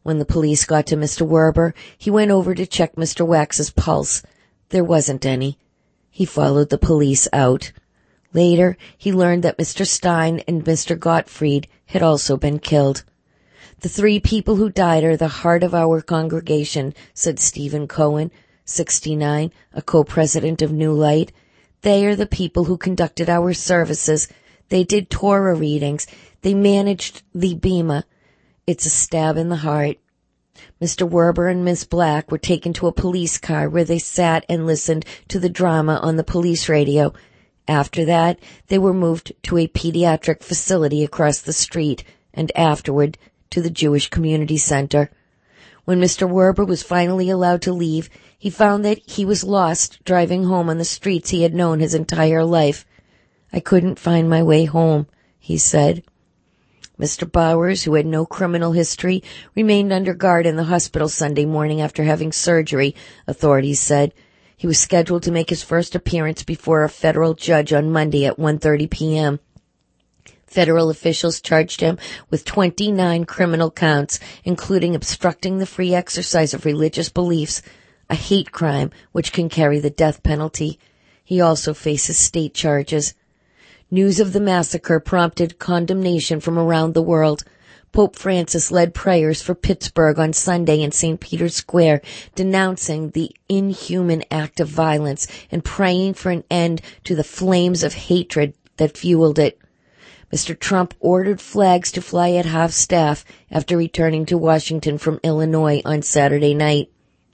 When the police got to Mr. Werber, he went over to check Mr. Wax's pulse. There wasn't any. He followed the police out. Later, he learned that Mr. Stein and Mr. Gottfried had also been killed. The 3 people who died are the heart of our congregation, said Stephen Cohen, 69, a co-president of New Light. They are the people who conducted our services. They did Torah readings. They managed the Bima. It's a stab in the heart. Mr. Werber and Miss Black were taken to a police car where they sat and listened to the drama on the police radio. After that, they were moved to a pediatric facility across the street, and afterward to the Jewish Community Center. When Mr. Werber was finally allowed to leave, he found that he was lost driving home on the streets he had known his entire life. I couldn't find my way home, he said. Mr. Bowers, who had no criminal history, remained under guard in the hospital Sunday morning after having surgery, authorities said. He was scheduled to make his first appearance before a federal judge on Monday at 1:30 p.m. Federal officials charged him with 29 criminal counts, including obstructing the free exercise of religious beliefs, a hate crime which can carry the death penalty. He also faces state charges. News of the massacre prompted condemnation from around the world. Pope Francis led prayers for Pittsburgh on Sunday in St. Peter's Square, denouncing the inhuman act of violence and praying for an end to the flames of hatred that fueled it. Mr. Trump ordered flags to fly at half-staff after returning to Washington from Illinois on Saturday night.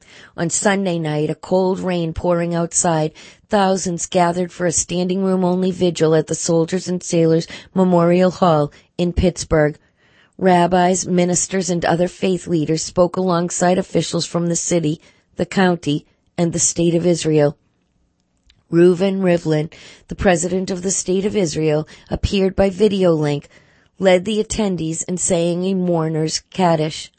On Sunday night, a cold rain pouring outside, thousands gathered for a standing-room-only vigil at the Soldiers and Sailors Memorial Hall in Pittsburgh. Rabbis, ministers, and other faith leaders spoke alongside officials from the city, the county, and the State of Israel. Reuven Rivlin, the president of the State of Israel, appeared by video link, led the attendees in saying a mourner's Kaddish.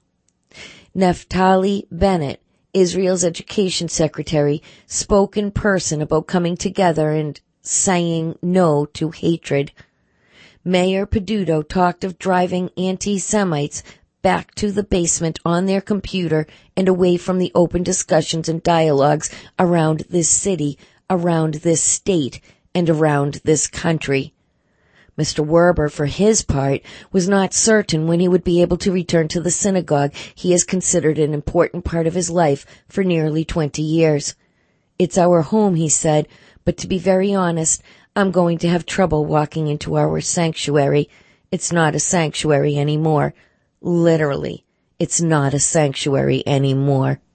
Naftali Bennett, Israel's education secretary, spoke in person about coming together and saying no to hatred. Mayor Peduto talked of driving anti-Semites back to the basement on their computer and away from the open discussions and dialogues around this city, around this state, and around this country. Mr. Werber, for his part, was not certain when he would be able to return to the synagogue he has considered an important part of his life for nearly 20 years. It's our home, he said, but to be very honest, I'm going to have trouble walking into our sanctuary. It's not a sanctuary anymore. Literally, it's not a sanctuary anymore.